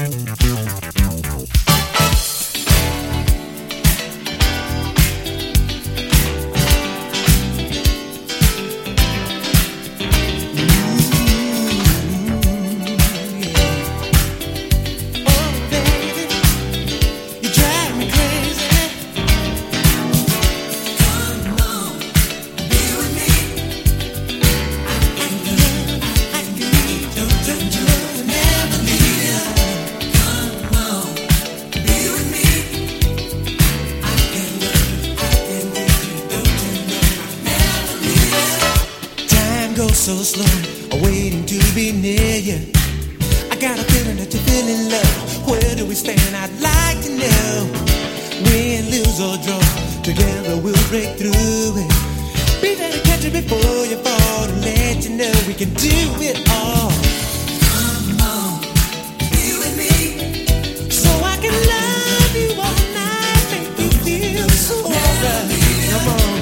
So slow, waiting to be near you. I got a feeling that you're feeling love. Where do we stand? I'd like to know. Win, lose or draw, together we'll break through it. Be there to catch it before you fall, and let you know we can do it all. Come on, be with me, so I can love you all night, make you feel so right. Come on.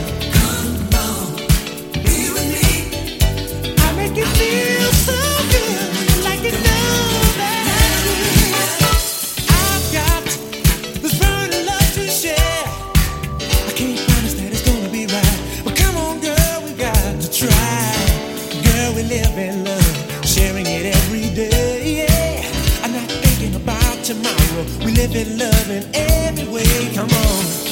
You feel so good, like you know that I've got this burning love to share. I can't promise that it's gonna be right, but come on, girl, we got to try. Girl, we live in love, sharing it every day. Yeah, I'm not thinking about tomorrow. We live in love in every way. Come on.